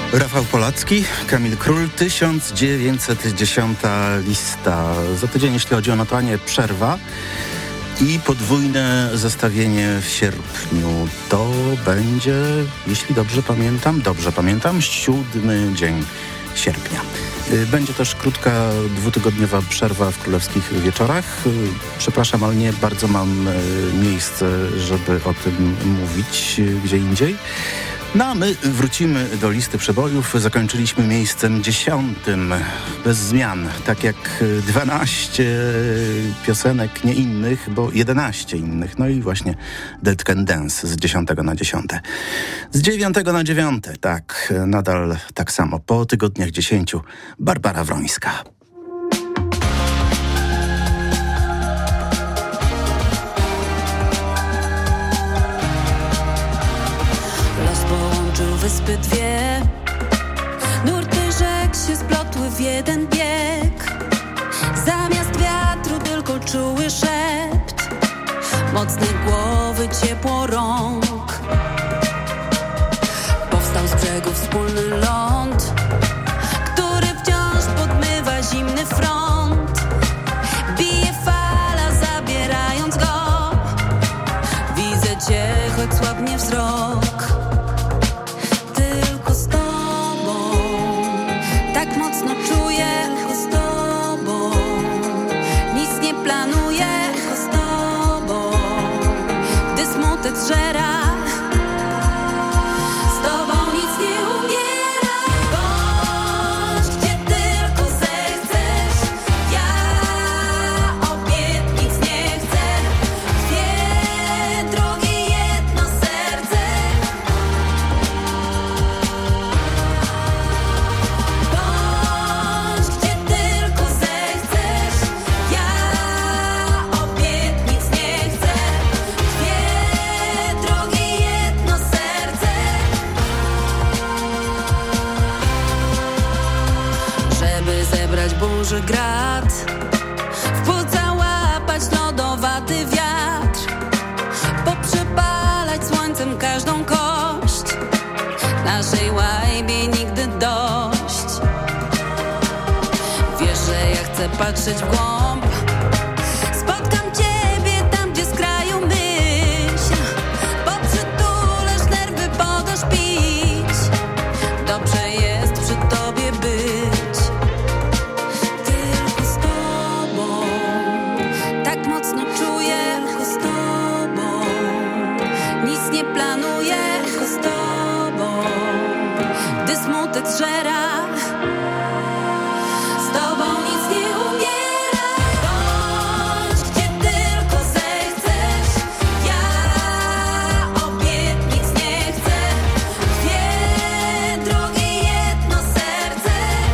Rafał Polacki, Kamil Król, 1910 lista. Za tydzień, jeśli chodzi o notowanie, przerwa i podwójne zestawienie w sierpniu. To będzie, jeśli dobrze pamiętam, 7 dzień sierpnia. Będzie też krótka, 2-tygodniowa przerwa w Królewskich Wieczorach. Przepraszam, ale nie bardzo mam miejsce, żeby o tym mówić gdzie indziej. No a my wrócimy do listy przebojów. Zakończyliśmy miejscem 10. Bez zmian. Tak jak 12 piosenek nie innych, bo 11 innych. No i właśnie Dead Can Dance z 10 na 10. Z 9 na 9. Tak, nadal tak samo. Po tygodniach 10. Barbara Wrońska. Wyspy dwie, nurty rzek się splotły w jeden bieg. Zamiast wiatru tylko czuły szept, mocne głowy, ciepło rąk. Powstał z brzegu wspólny ląd, który wciąż podmywa zimny front. Bije fala, zabierając go. Widzę cię, choć słabnie wzrok. Zżera. Z tobą nic nie umiera. Bądź gdzie tylko zechcesz. Ja obietnic nie chcę. Dwie drogi, jedno serce. Bądź gdzie tylko zechcesz. Ja obietnic nie chcę. Burzy grad, w płuc załapać lodowaty wiatr, poprzepalać słońcem każdą kość, naszej łajbie nigdy dość. Wiesz, że ja chcę patrzeć w głąb, spotkam ciebie tam, gdzie z kraju myśl, poprzytulasz nerwy, podasz pić, dobrze jest przy tobie być. Zżera. Z tobą nic nie umiera. Bądź gdzie tylko zechcesz. Ja obietnic nie chcę. Dwie drogi, jedno serce.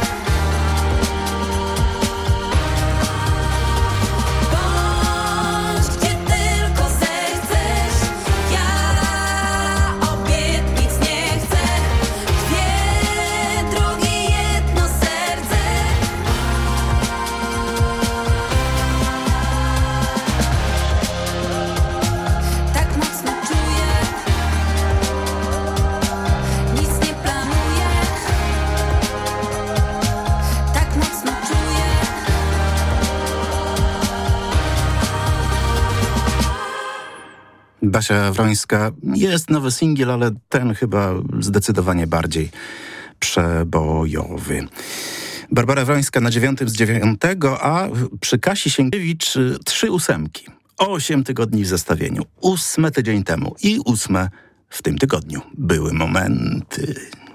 Bądź gdzie tylko zechcesz. Ja obietnic nie chcę. Basia Wrońska. Jest nowy singiel, ale ten chyba zdecydowanie bardziej przebojowy. Barbara Wrońska na 9 z 9, a przy Kasi Sienkiewicz 3 ósemki. 8 tygodni w zestawieniu. 8 tydzień temu i 8 w tym tygodniu. Były momenty.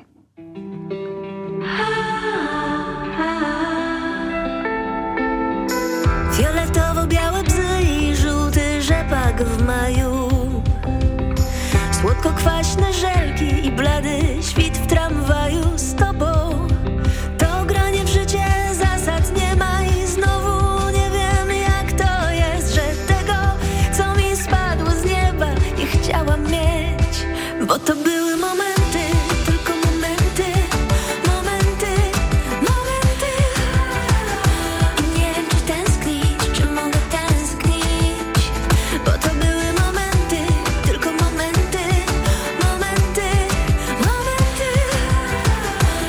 Fioletowo-białe bzy i żółty rzepak w maju. Słodko-kwaśne żelki i blady świt w tramwaju z tobą. To granie w życie zasad nie ma i znowu nie wiem jak to jest, że tego co mi spadło z nieba nie chciałam mieć, bo to były momenty, tylko momenty, momenty, momenty. I nie wiem czy tęsknić, czy mogę tęsknić, bo to były momenty, tylko momenty, momenty, momenty.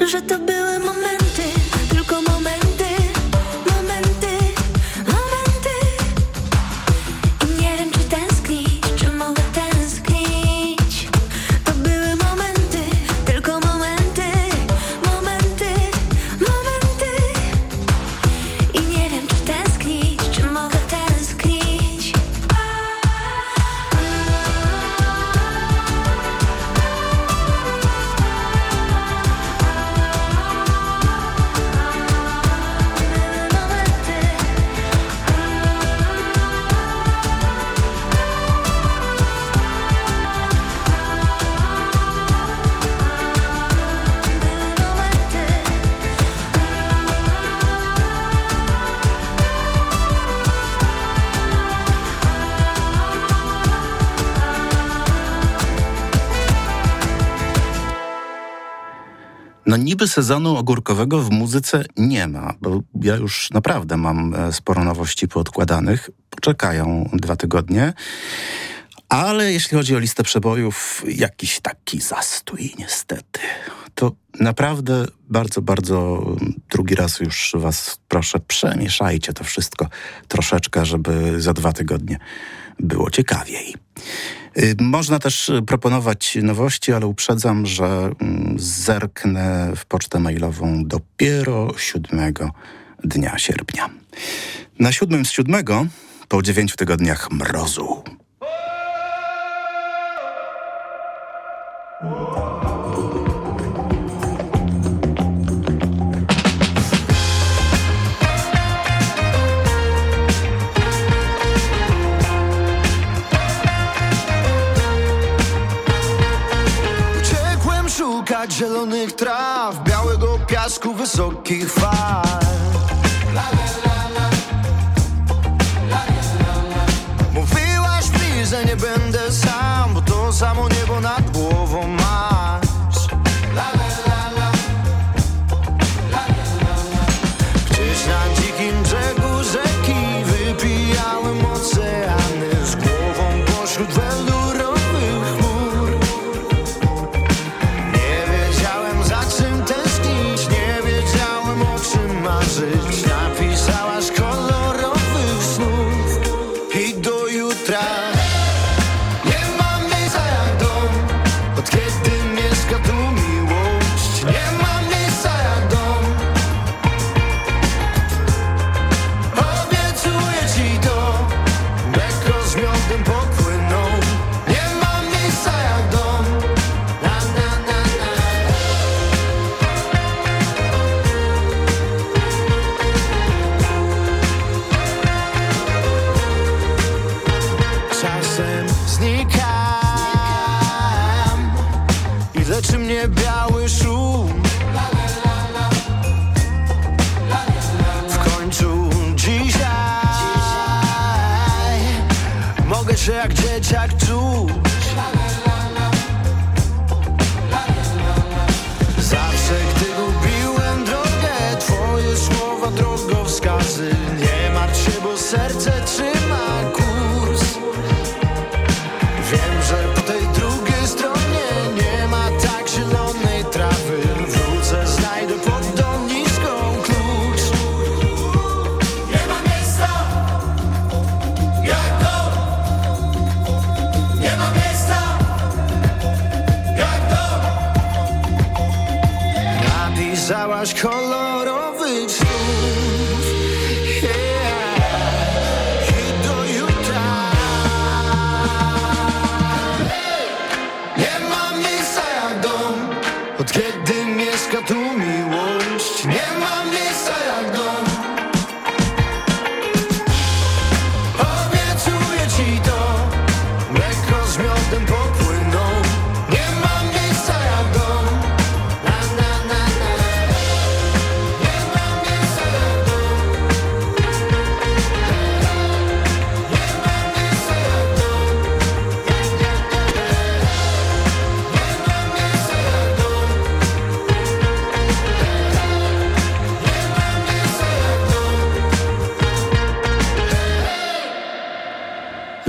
że to były momenty, tylko momenty, momenty, momenty. I nie wiem, czy tęsknić, czy mogę tęsknić. To były momenty, tylko momenty, momenty, momenty. I nie wiem, czy tęsknić, czy mogę tęsknić. No niby sezonu ogórkowego w muzyce nie ma, bo ja już naprawdę mam sporo nowości poodkładanych. Poczekają 2 tygodnie. Ale jeśli chodzi o listę przebojów, jakiś taki zastój niestety. To naprawdę bardzo, bardzo drugi raz już was proszę, przemieszajcie to wszystko troszeczkę, żeby za 2 tygodnie było ciekawiej. Można też proponować nowości, ale uprzedzam, że zerknę w pocztę mailową dopiero 7 dnia sierpnia. Na 7 z 7 po 9 tygodniach mrozu. Szukać zielonych traw, białego piasku, wysokich fal. Mówiłaś mi, że nie będę sam, bo to samo niebo nad głową masz. Gdzieś na dzikim brzegu rzeki wypijałem oceany z głową pośród welurowych chmur. Napisałaś kolorowych snów i do jutra nie mam miejsca jak dom. Od kiedy mieszka tu miłość, nie mam miejsca jak dom. Obiecuję ci to, mleko z miodem popłyną. Nie mam miejsca jak dom. Na, na, na, na. Czasem znikam i leczy mnie biały szum. W końcu dzisiaj mogę się jak dzieciak czuć. Zawsze gdy gubiłem drogę, twoje słowa drogowskazy. Nie martw się, bo serce trzyma kurs. Wiem, że po tej drugiej stronie nie ma tak zielonej trawy. Wrócę, znajdę pod doniczką klucz. Nie ma miejsca jak to. Nie ma miejsca jak to. Napisałaś kolorowych snów. I do jutra nie ma miejsca jak dom. Od kiedy mieszka tu miłość, nie ma miejsca jak dom. Obiecuję ci to, mleko z miodem popłyną. Nie ma miejsca jak dom. Na, na, na, na. Nie ma miejsca jak dom. Nie ma miejsca jak dom. Nie ma miejsca jak dom.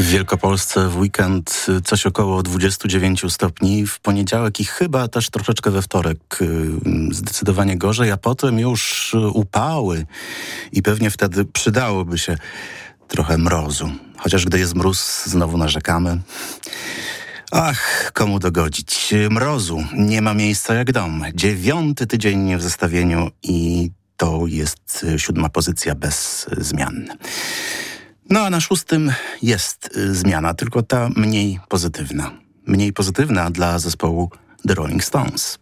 Wielkopolsce w weekend coś około 29 stopni, w poniedziałek i chyba też troszeczkę we wtorek zdecydowanie gorzej, a potem już upały i pewnie wtedy przydałoby się trochę mrozu. Chociaż gdy jest mróz, znowu narzekamy. Ach, komu dogodzić? Mrozu nie ma miejsca jak dom. 9. tydzień w zestawieniu i to jest 7. pozycja bez zmian. No a na 6. jest zmiana, tylko ta mniej pozytywna. Mniej pozytywna dla zespołu The Rolling Stones.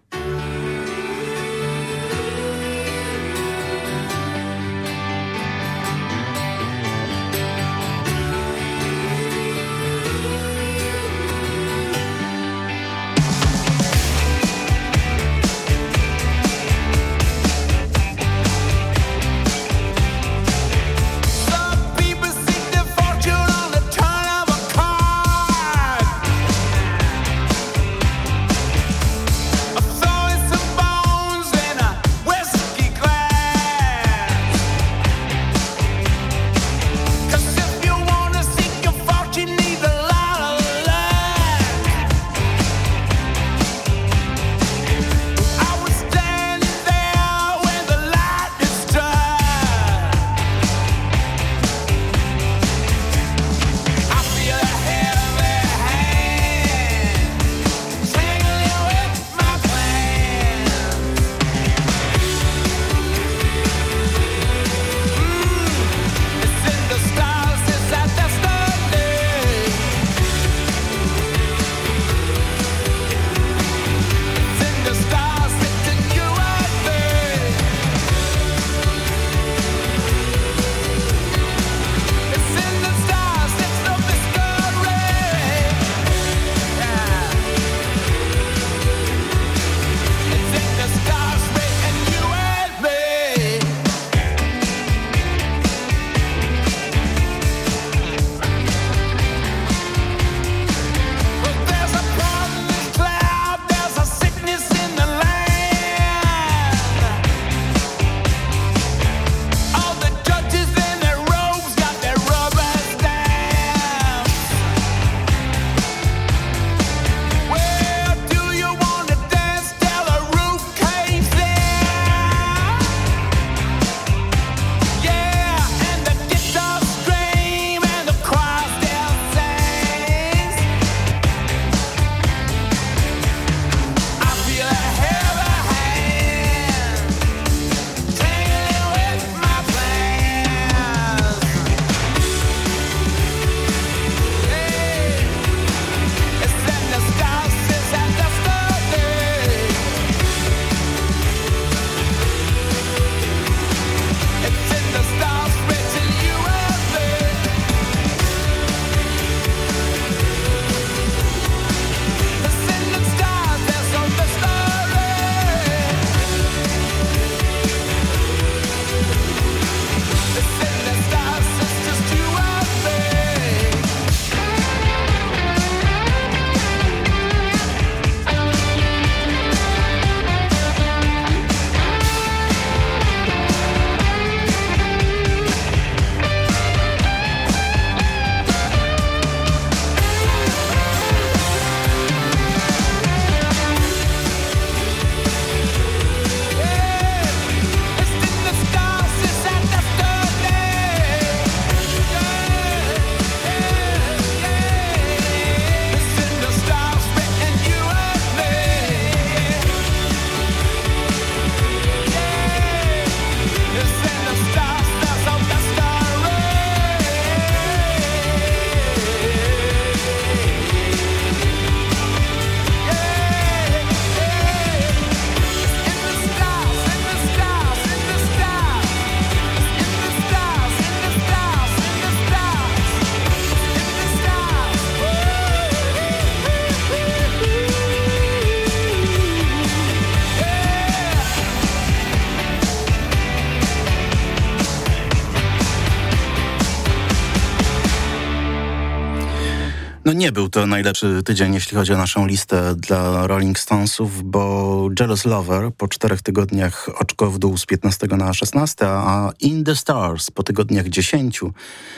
No nie był to najlepszy tydzień, jeśli chodzi o naszą listę dla Rolling Stonesów, bo Jealous Lover po 4 tygodniach oczko w dół z 15 na 16, a In the Stars po tygodniach 10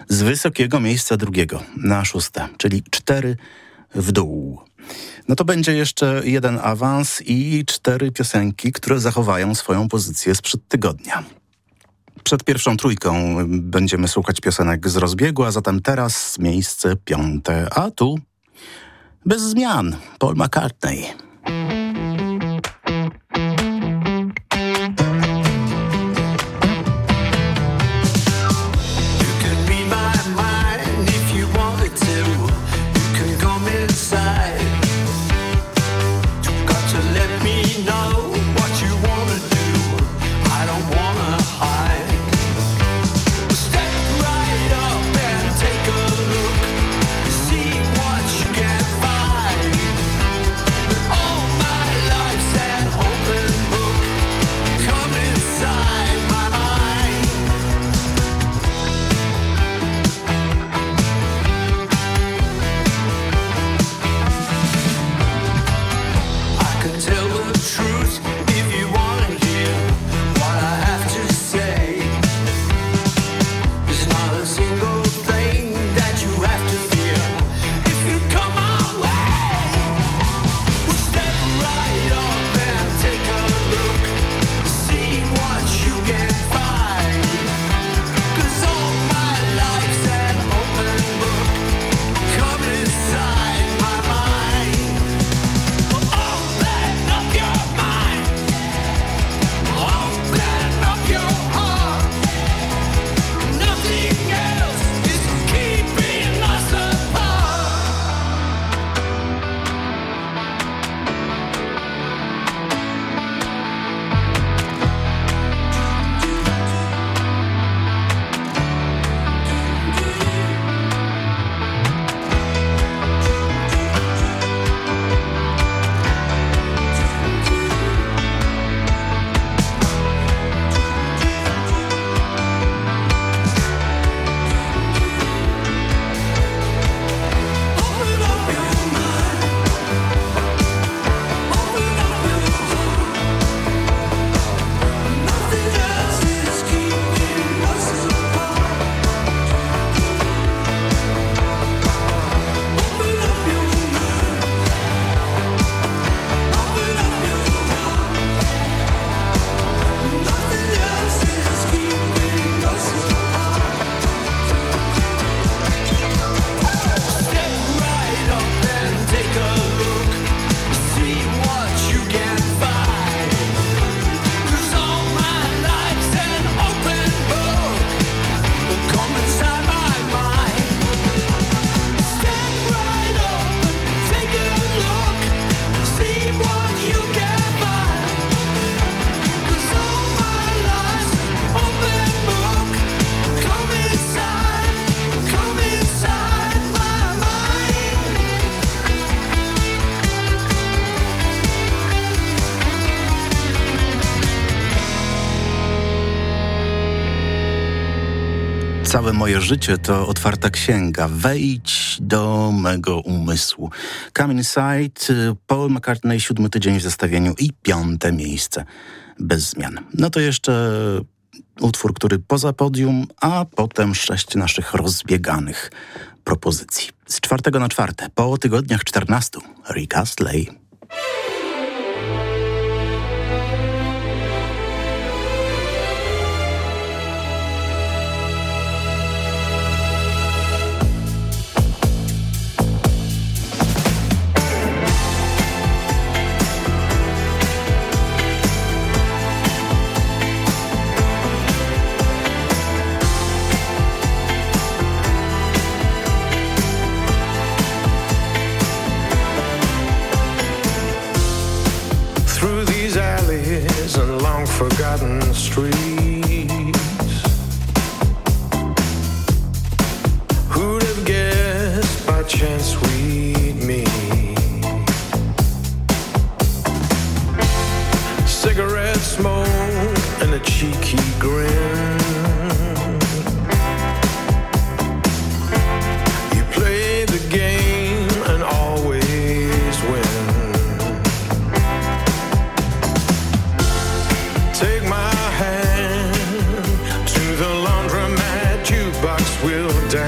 z wysokiego miejsca drugiego na 6, czyli 4 w dół. No to będzie jeszcze jeden awans i 4 piosenki, które zachowają swoją pozycję sprzed tygodnia. Przed pierwszą trójką będziemy słuchać piosenek z rozbiegu, a zatem teraz miejsce 5, a tu bez zmian Paul McCartney. Całe moje życie to otwarta księga. Wejdź do mego umysłu. Come Inside, Paul McCartney, 7 tydzień w zestawieniu i 5 miejsce. Bez zmian. No to jeszcze utwór, który poza podium, a potem 6 naszych rozbieganych propozycji. Z 4 na 4, po tygodniach 14, Rick Astley. Forgotten streets. Who'd have guessed by chance we'd meet? Cigarette smoke and a cheeky grin. You play the game and always win. Take my hand to the laundromat, jukebox will dance.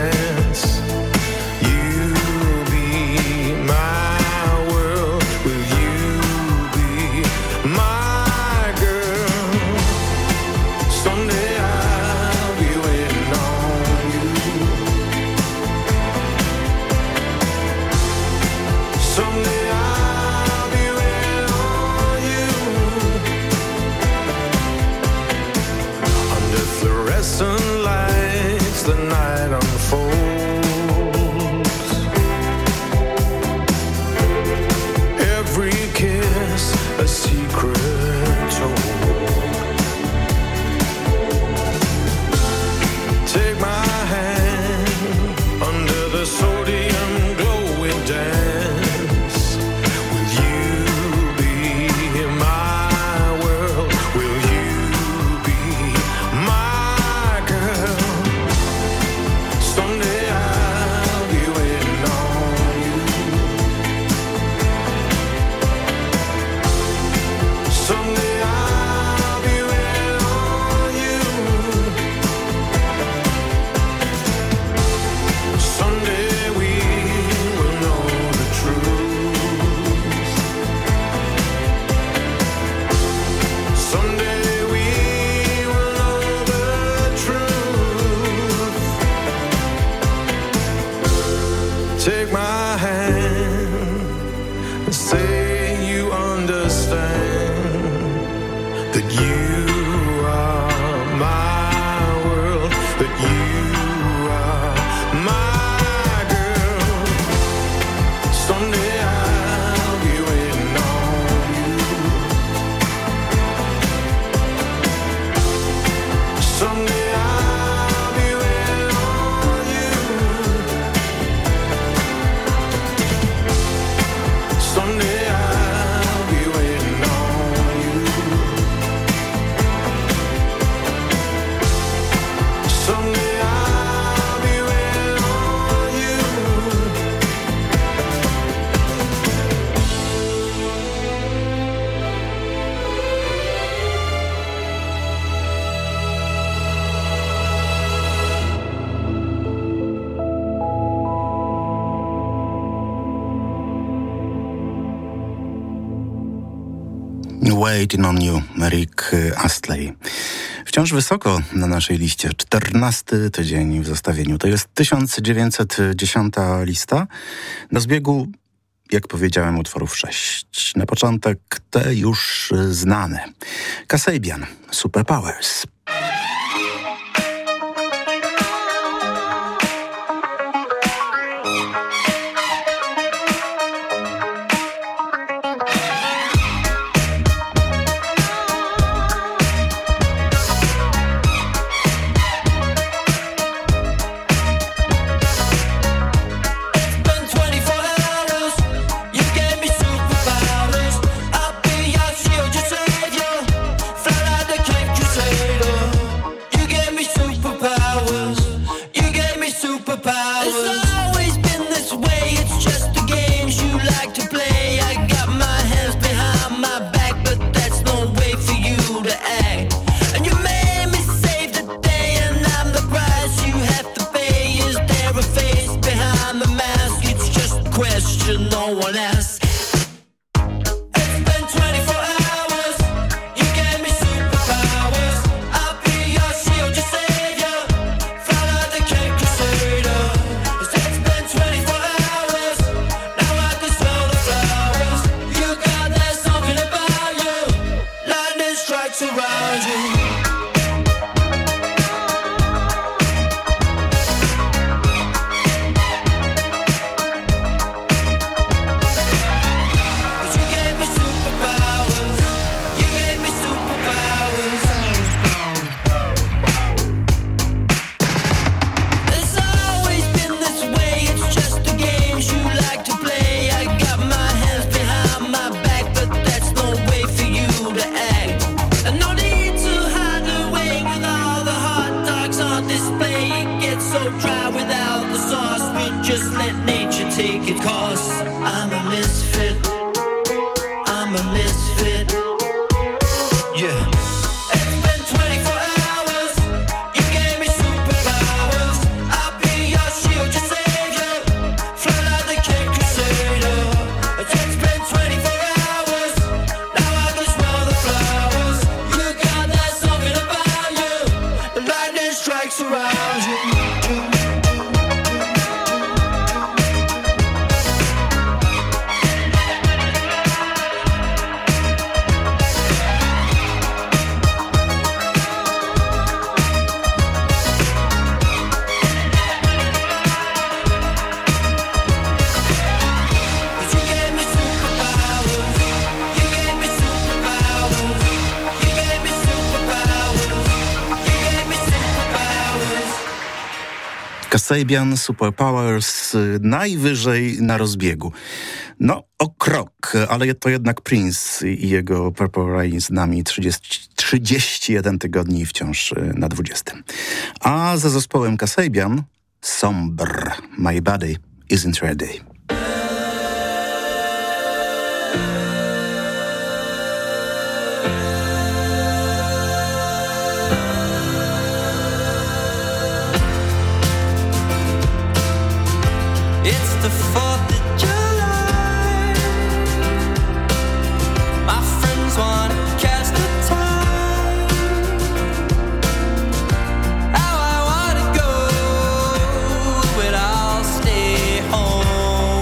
that you are my world, that you are my girl. Someday I'll be waiting on you. Someday I'll be waiting on you. Someday I'll be waiting on you. Someday I'll be waiting on you. Waiting on You, Rick Astley. Wciąż wysoko na naszej liście, 14 tydzień w zestawieniu. To jest 1910 lista. Na zbiegu, jak powiedziałem, utworów 6. Na początek te już znane. Kasabian, Superpowers. Been 24 hours, you gave me superpowers. I'll be your shield, your savior. Fly like the Cape Crusader. You gave me superpowers. You gave me superpowers. It's always been this way. It's just the games you like to play. I got my hands behind my back, but that's no way for you to act. And you made me save the day, and I'm the price you have to pay. Is there a face behind the mask? It's just a question no one asks. It's been 24 hours. You gave me superpowers. I'll be your shield, your savior. Fly like the Cape Crusader. It's been 24 hours. Now I can smell the flowers. You got that something about you. Lightning strikes around you. You gave me superpowers. You gave me superpowers. It's always been this way. It's just the games you like to play. I got my hands behind my back, but that's no way for you to act. And no need to hide away with all the hot dogs on display. It gets so dry without the sauce. We just let nature take its course. I'm a misfit. I'm a misfit. Yeah. It's been 24 hours. You gave me superpowers. I'll be your shield, your savior. Fly like the Cape Crusader. It's been 24 hours. Now I can smell the flowers. You got that something about you. The lightning strikes around you. You gave me superpowers. You gave me superpowers. You gave me superpowers. You gave me superpowers. Kasabian, Superpowers, najwyżej na rozbiegu. No, o krok, ale to jednak Prince i jego Purple Rain z nami 31 tygodni wciąż na 20. A za zespołem Kasabian, Sombre, My Body Isn't Ready. It's the 4th of July. My friends want to cast a tie. How I want to go, but I'll stay home.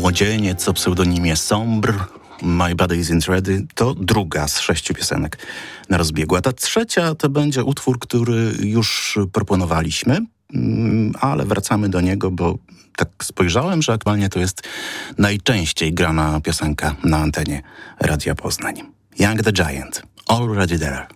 młodzieniec o pseudonimie Sombre, My Body Isn't Ready, to druga z 6 piosenek na rozbiegu. A ta trzecia to będzie utwór, który już proponowaliśmy, ale wracamy do niego, bo tak spojrzałem, że aktualnie to jest najczęściej grana piosenka na antenie Radia Poznań. Young the Giant, Already There.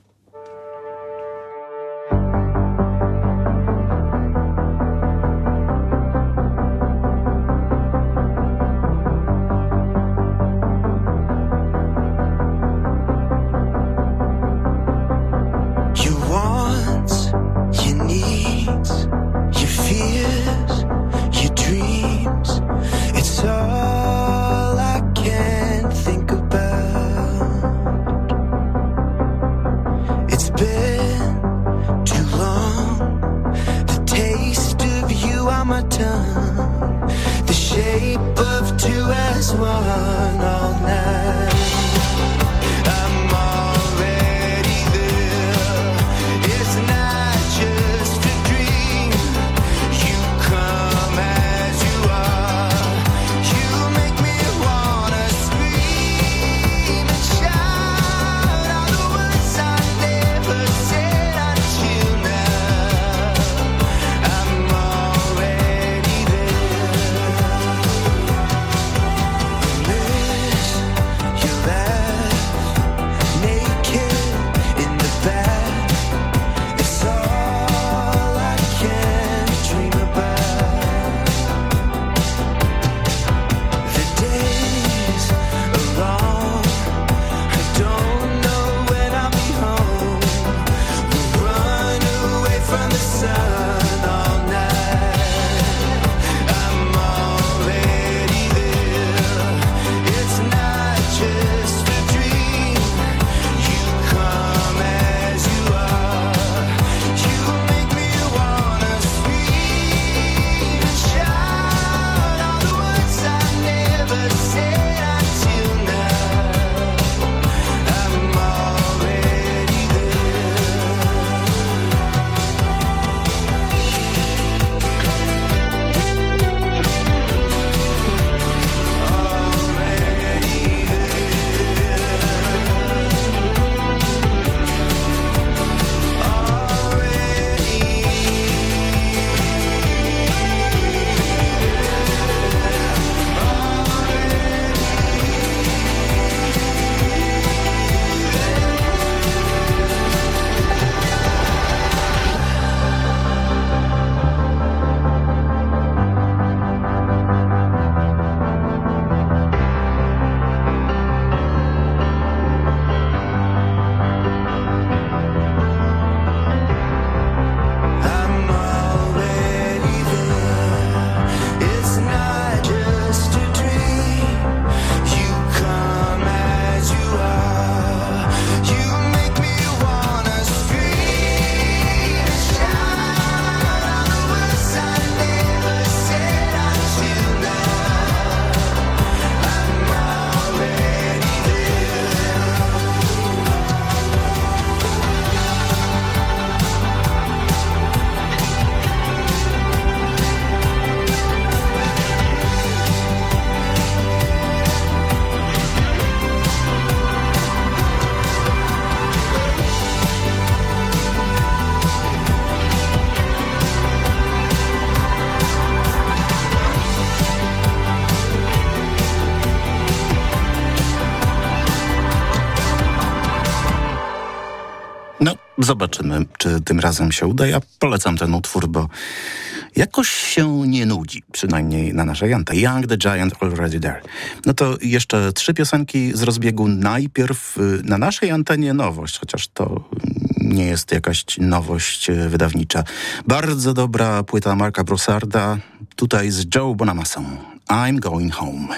Zobaczymy, czy tym razem się uda. Ja polecam ten utwór, bo jakoś się nie nudzi, przynajmniej na naszej antenie. Young the Giant, Already There. No to jeszcze 3 piosenki z rozbiegu. Najpierw na naszej antenie nowość, chociaż to nie jest jakaś nowość wydawnicza. Bardzo dobra płyta Marka Broussarda, tutaj z Joe Bonamassą. I'm Going Home.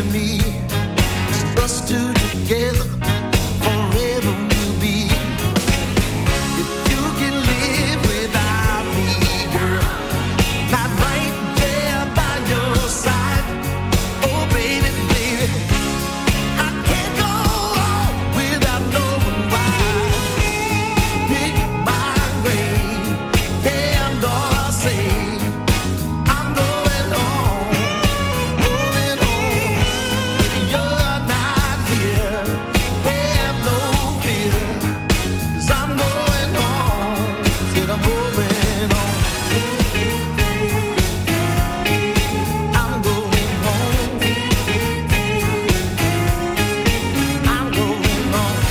to me. Us two together, forever we'll be. If you can live without me, girl, not right there by your side. Oh baby, baby, I can't go on without knowing why. Pick my grave, and all I say, I'm going home, going home. If you're not here, have no fear, 'cause I'm going home, said I'm going home. I'm going home. I'm going home.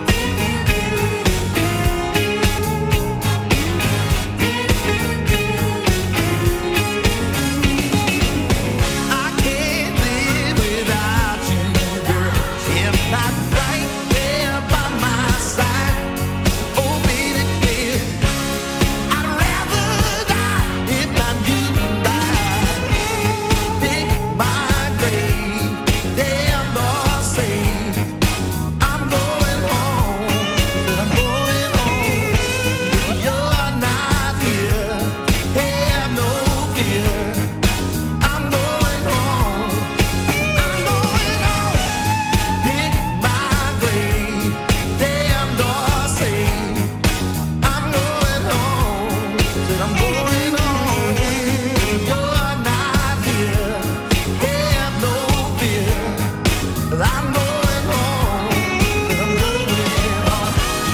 I can't live without you, girl. If not right there by my side. Oh baby, baby, I'd rather die if I knew that. Pick my grave, damn all say, I'm going home, I'm going home. If you're not here, have no fear, I'm going home, I'm going home. Pick my grave, damn all say, I'm going home, said I'm going home. If you're not here, have no fear, I'm going home, said I'm going home.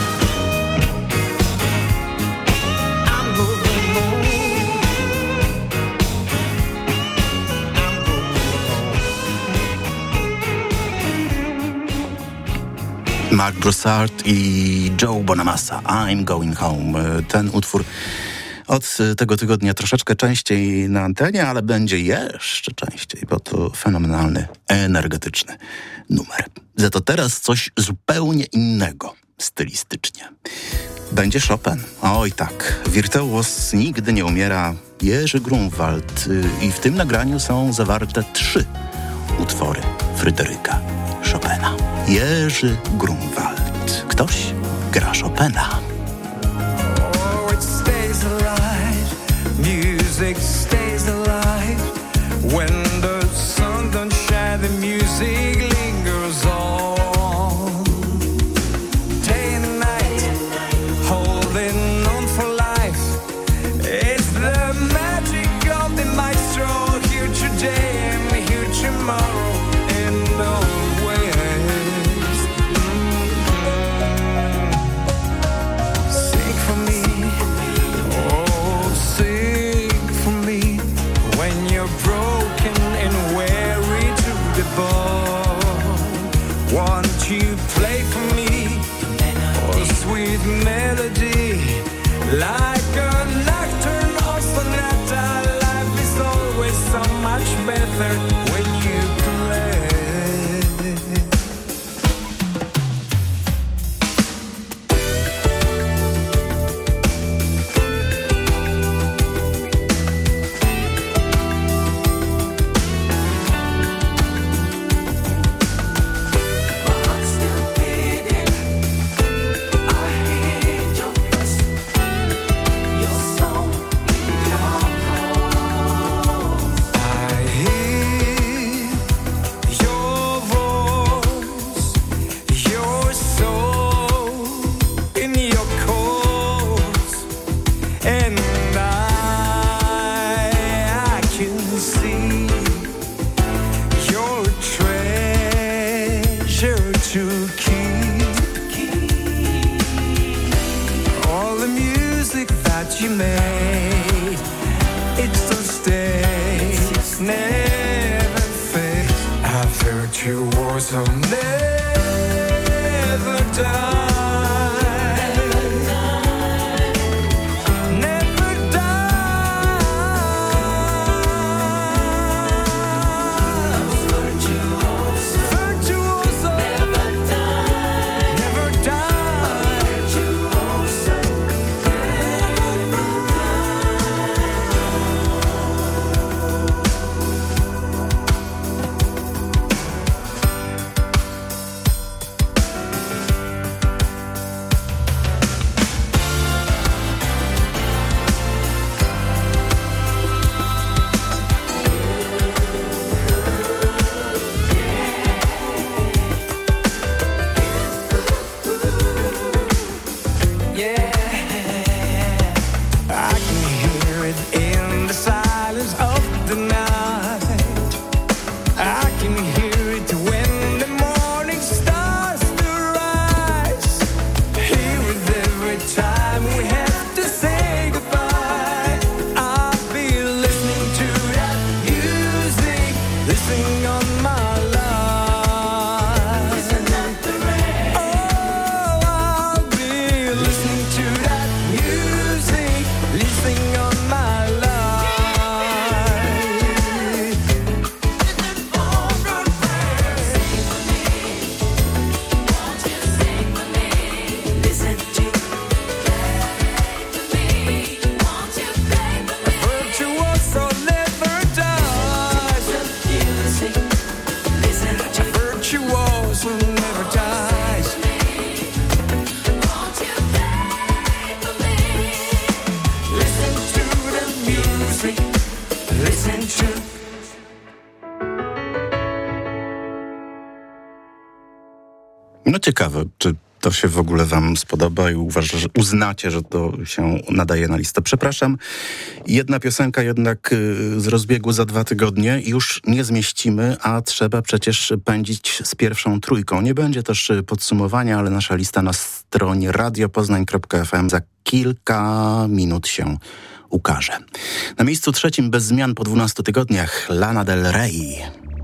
I'm going home. Mark Broussard i Joe Bonamassa, I'm Going Home. Ten utwór od tego tygodnia troszeczkę częściej na antenie, ale będzie jeszcze częściej, bo to fenomenalny, energetyczny numer. Za to teraz coś zupełnie innego stylistycznie. Będzie Chopin. Oj tak, wirtuoz nigdy nie umiera, Jerzy Grunwald. I w tym nagraniu są zawarte 3 utwory Fryderyka Chopina. Jerzy Grunwald. Ktoś gra Chopina. Oh, it stays alive. Music stays alive. When the sun don't shine, the music lingers on. Day and night, holding on for life. It's the magic of the maestro. Here today and here tomorrow. And always. Sing for me, oh, sing for me. When you're broken and weary to the bone, won't you play for me? Oh, sweet melody, like a nocturne or sonata. Life is always so much better when you play. I hear your voice, your soul in your chords, and I can see your treasure to keep. All the music that you made, it still stays, never fades. I've heard your words will never die. Never die. Virtuoso. Never die. Never die. Virtuoso. listening on my life. Listen at the rain. Oh, I'll be listening to that music, listening on my life. Virtuoso never dies. Virtuoso never dies. Listen to the music. Listen to. No ciekawe, czy to się w ogóle wam spodoba i uznacie, że to się nadaje na listę. Przepraszam, jedna piosenka jednak z rozbiegu za 2 tygodnie już nie zmieścimy, a trzeba przecież pędzić z pierwszą trójką. Nie będzie też podsumowania, ale nasza lista na stronie radiopoznań.fm za kilka minut się ukaże. Na miejscu 3 bez zmian po 12 tygodniach Lana Del Rey.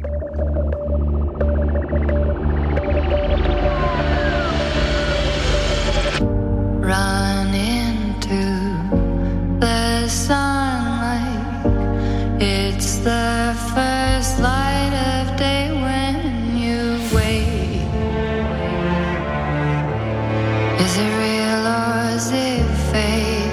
Run into the sunlight. It's the first light of day when you wake. Is it real or is it fake?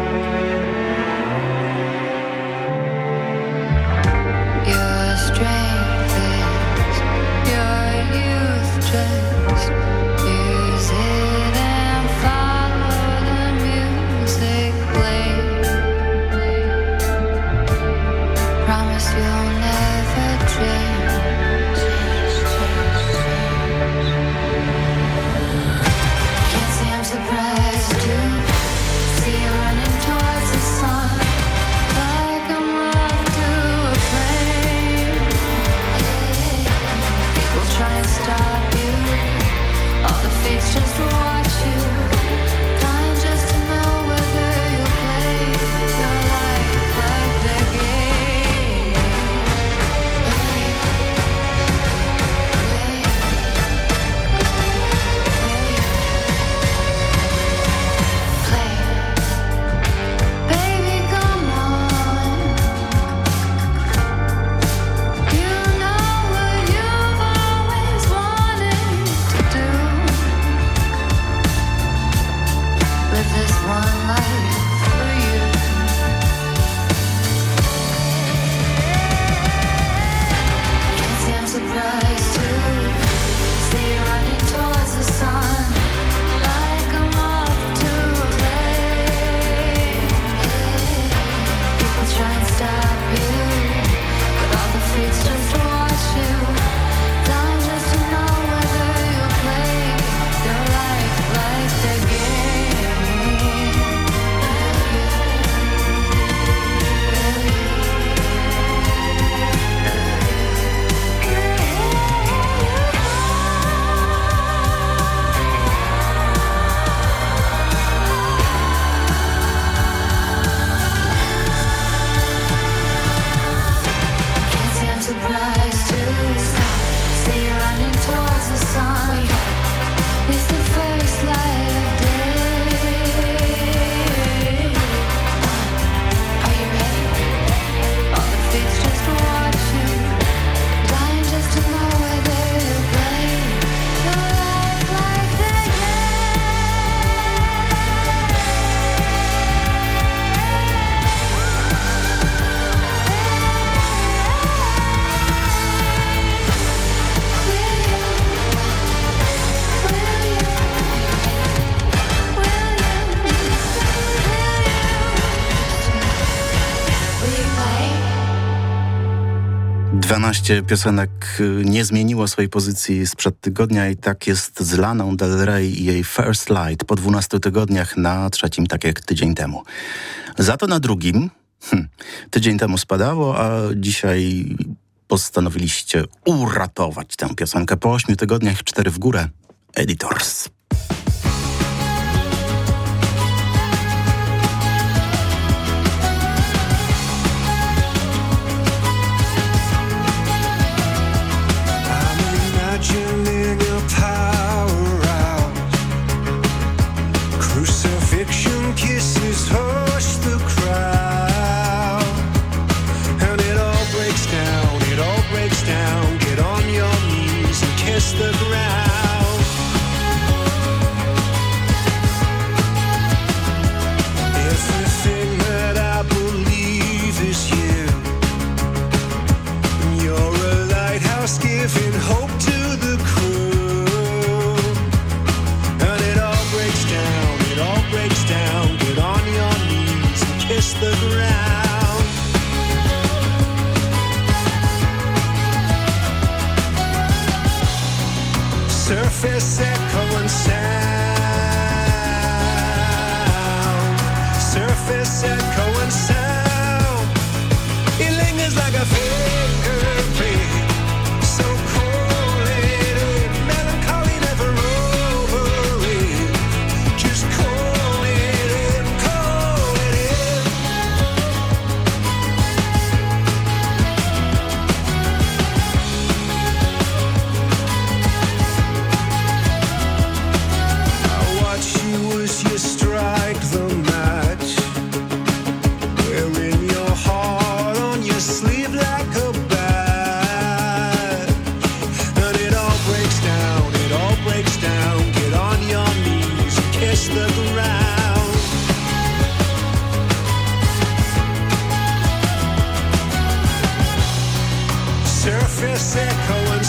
Your strength is your youth just use it and follow the music play. Promise you'll never change. Can't say I'm surprised to see you running towards the sun, like I'm off to a plane. People try and stop you. All the fates just watch you. Trying just to know whether you'll play your life like the game. Play. Baby, come on. You know what you've always wanted to do. Live this one life for you. Can't say I'm surprised to see you running towards the sun, like I'm off to a play. People try and stop you, but all the fates just watch you. Dying just to know whether you'll play your life like the Can't say I'm surprised to see you running towards the sun. It's the first light of day. Are you ready? All the fates just watch you. Dying just to know whether you'll play your life like the Will you play? 12 piosenek nie zmieniło swojej pozycji sprzed tygodnia i tak jest z Laną Del Rey i jej First Light po 12 tygodniach na 3, tak jak tydzień temu. Za to na 2 tydzień temu spadało, a dzisiaj postanowiliście uratować tę piosenkę. Po 8 tygodniach 4 w górę. Editors. kiss the ground. Everything that I believe is you. You're a lighthouse giving hope to the crew. And it all breaks down, get on your knees and kiss the ground. Surface echo and sound. Surface echo and sound. It lingers like a fingerprint. So cold-headed, melancholy never over it. Just cold-headed, cold-headed. I watch you as you strike the match, wearing your heart on your sleeve like a bat. And it all breaks down, get on your knees and kiss the ground. Surface echo and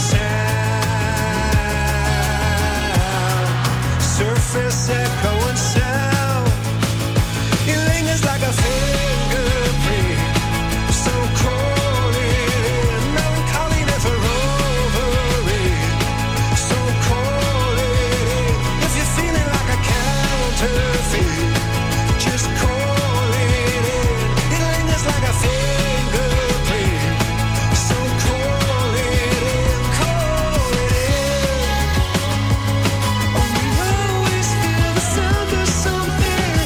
sound. Surface echo and sound. It lingers like a fingerprint. So cold-headed, melancholy never over it. So cold-headed, if you're feeling like a counterfeit. Just cold-headed, it lingers like a fingerprint. So cold-headed, cold-headed. Oh, we always feel the sound of something.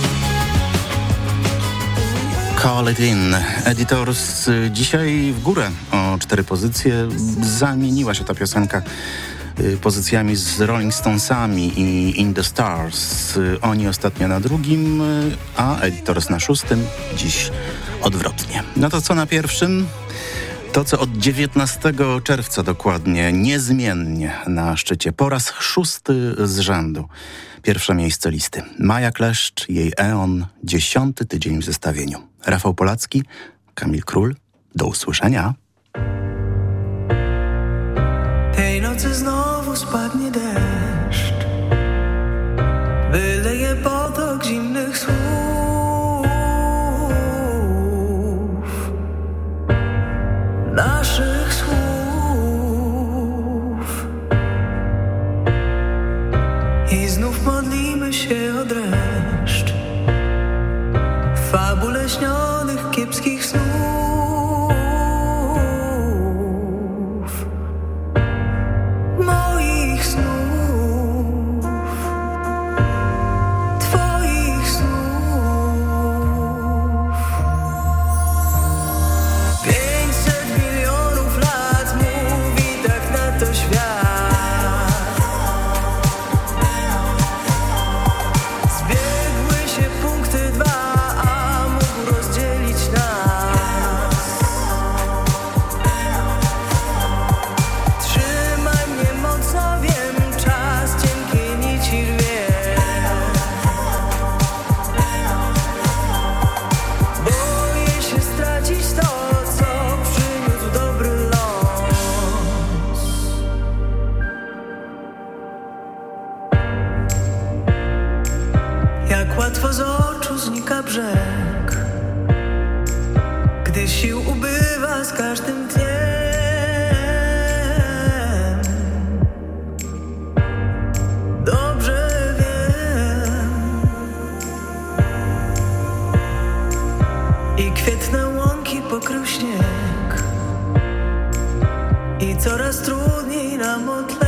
Call It In. Editors dzisiaj w górę o 4 pozycje. Zamieniła się ta piosenka pozycjami z Rolling Stonesami i In The Stars. Oni ostatnio na 2, a Editors na 6. Dziś odwrotnie. No to co na 1? To, co od 19 czerwca dokładnie, niezmiennie na szczycie. Po raz 6 z rzędu. Pierwsze miejsce listy. Maja Kleszcz, jej Eon, 10. tydzień w zestawieniu. Rafał Polacki, Kamil Król. Do usłyszenia. Tej nocy znowu spadnie deszcz, wyleje potok zimnych słów, naszych słów. I znów modlimy się o dreszcz, w fabule śnionych kiepskich snów. Moich snów, twoich snów. 500 milionów lat mówi tak na to świat. Zbiegły się punkty 2, a mógł rozdzielić nas. Trzymaj mnie mocno, wiem, czas cienkiej nici rwie. Boję się stracić to, co przyniósł dobry los. Jak łatwo z oczu znika brzeg, gdy sił ubywa z każdym dniem. Dobrze wiem. I kwietne łąki pokrył śnieg, i coraz trudniej nam odlegać.